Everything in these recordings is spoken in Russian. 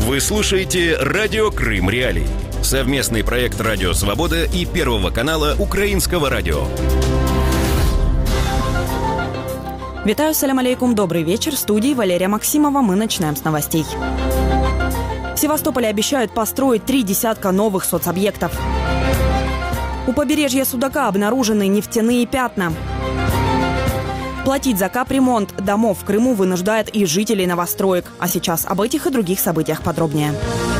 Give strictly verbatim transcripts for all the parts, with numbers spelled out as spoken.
Вы слушаете «Радио Крым Реалии». Совместный проект «Радио Свобода» и Первого канала Украинского радио. Витаю, салям алейкум, добрый вечер. В студии Валерия Максимова. Мы начинаем с новостей. В Севастополе обещают построить три десятка новых соцобъектов. У побережья Судака обнаружены нефтяные пятна. Платить за капремонт домов в Крыму вынуждает и жителей новостроек. А сейчас об этих и других событиях подробнее.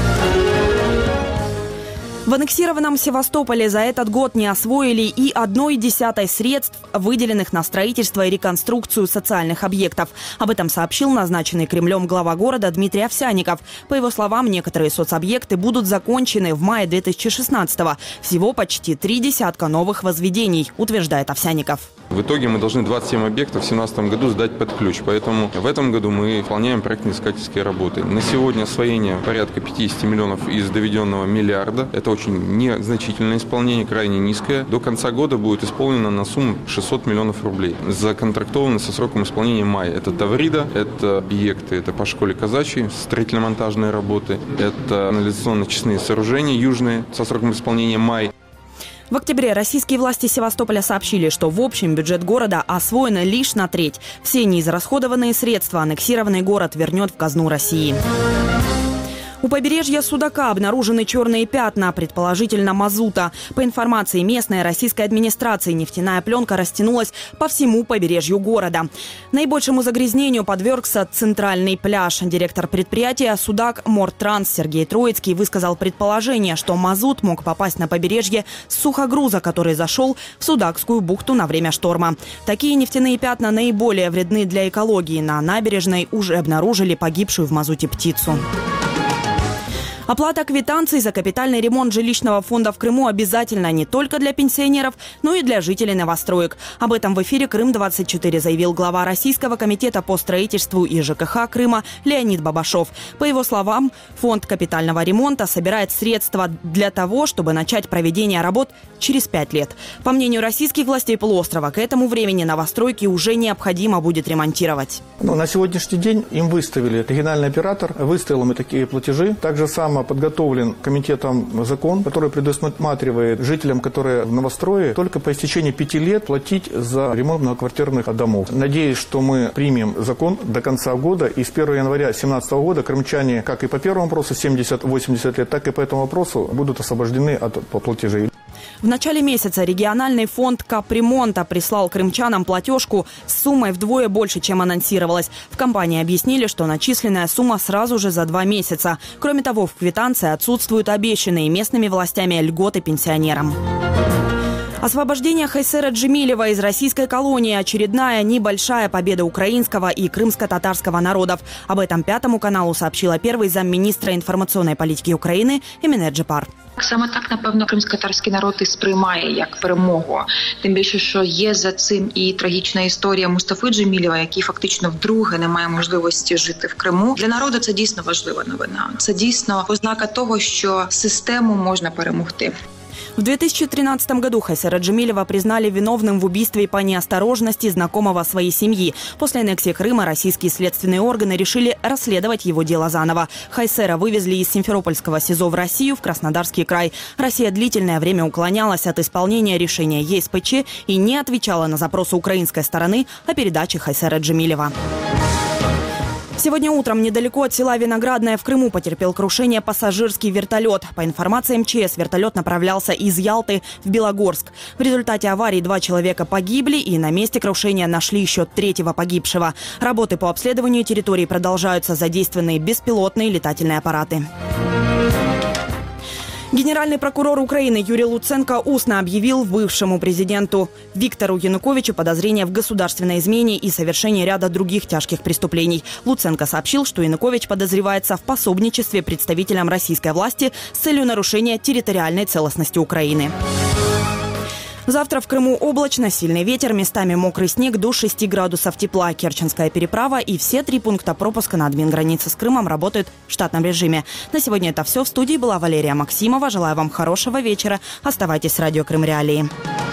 В аннексированном Севастополе за этот год не освоили и одной десятой средств, выделенных на строительство и реконструкцию социальных объектов. Об этом сообщил назначенный Кремлем глава города Дмитрий Овсянников. По его словам, некоторые соцобъекты будут закончены в мае две тысячи шестнадцатого. Всего почти три десятка новых возведений, утверждает Овсянников. В итоге мы должны двадцать семь объектов в две тысячи семнадцатом году сдать под ключ. Поэтому в этом году мы выполняем проектно-искательские работы. На сегодня освоение порядка пятьдесят миллионов из доведенного миллиарда. Это очень незначительное исполнение, крайне низкое. До конца года будет исполнено на сумму шестьсот миллионов рублей. Законтрактовано со сроком исполнения мая. Это Таврида, это объекты, это по школе казачьей, строительно-монтажные работы, это канализационно-очистные сооружения южные со сроком исполнения май. В октябре российские власти Севастополя сообщили, что в общем бюджет города освоено лишь на треть. Все неизрасходованные средства аннексированный город вернет в казну России. У побережья Судака обнаружены черные пятна, предположительно мазута. По информации местной российской администрации, нефтяная пленка растянулась по всему побережью города. Наибольшему загрязнению подвергся центральный пляж. Директор предприятия «Судак Мортранс» Сергей Троицкий высказал предположение, что мазут мог попасть на побережье с сухогруза, который зашел в Судакскую бухту на время шторма. Такие нефтяные пятна наиболее вредны для экологии. На набережной уже обнаружили погибшую в мазуте птицу. Оплата квитанций за капитальный ремонт жилищного фонда в Крыму обязательна не только для пенсионеров, но и для жителей новостроек. Об этом в эфире «Крым двадцать четыре» заявил глава Российского комитета по строительству и ЖКХ Крыма Леонид Бабашов. По его словам, фонд капитального ремонта собирает средства для того, чтобы начать проведение работ через пять лет. По мнению российских властей полуострова, к этому времени новостройки уже необходимо будет ремонтировать. Но на сегодняшний день им выставили региональный оператор, выставил им такие платежи. Также само подготовлен комитетом закон, который предусматривает жителям, которые в новострое, только по истечении пяти лет платить за ремонт многоквартирных домов. Надеюсь, что мы примем закон до конца года, и с первого января две тысячи семнадцатого года крымчане, как и по первому вопросу семьдесят-восемьдесят лет, так и по этому вопросу будут освобождены от платежей. В начале месяца региональный фонд капремонта прислал крымчанам платежку с суммой вдвое больше, чем анонсировалось. В компании объяснили, что начисленная сумма сразу же за два месяца. Кроме того, в квитанции отсутствуют обещанные местными властями льготы пенсионерам. Освобождение Хайсера Джемилева из российской колонии – очередная небольшая победа украинского и крымско-татарского народов. Об этом Пятому каналу сообщила первый замминистра інформаційної політики України Еміне Джепар. Саме так, напевно, кримсько-татарський народ і сприймає як перемогу. Тим більше, що є за цим і трагічна історія Мустафи Джемілєва, який фактично вдруге не має можливості жити в Криму. Для народу це дійсно важлива новина. Це дійсно ознака того, що систему можна перемогти. В две тысячи тринадцатом году Хайсера Джемилева признали виновным в убийстве по неосторожности знакомого своей семьи. После аннексии Крыма российские следственные органы решили расследовать его дело заново. Хайсера вывезли из Симферопольского СИЗО в Россию, в Краснодарский край. Россия длительное время уклонялась от исполнения решения ЕСПЧ и не отвечала на запросы украинской стороны о передаче Хайсера Джемилева. Сегодня утром недалеко от села Виноградное в Крыму потерпел крушение пассажирский вертолет. По информации МЧС, вертолет направлялся из Ялты в Белогорск. В результате аварии два человека погибли, и на месте крушения нашли еще третьего погибшего. Работы по обследованию территории продолжаются, задействованы беспилотные летательные аппараты. Генеральный прокурор Украины Юрий Луценко устно объявил бывшему президенту Виктору Януковичу подозрения в государственной измене и совершении ряда других тяжких преступлений. Луценко сообщил, что Янукович подозревается в пособничестве представителям российской власти с целью нарушения территориальной целостности Украины. Завтра в Крыму облачно, сильный ветер, местами мокрый снег, до шести градусов тепла. Керченская переправа и все три пункта пропуска на админгранице с Крымом работают в штатном режиме. На сегодня это все. В студии была Валерия Максимова. Желаю вам хорошего вечера. Оставайтесь с радио Крым Реалии.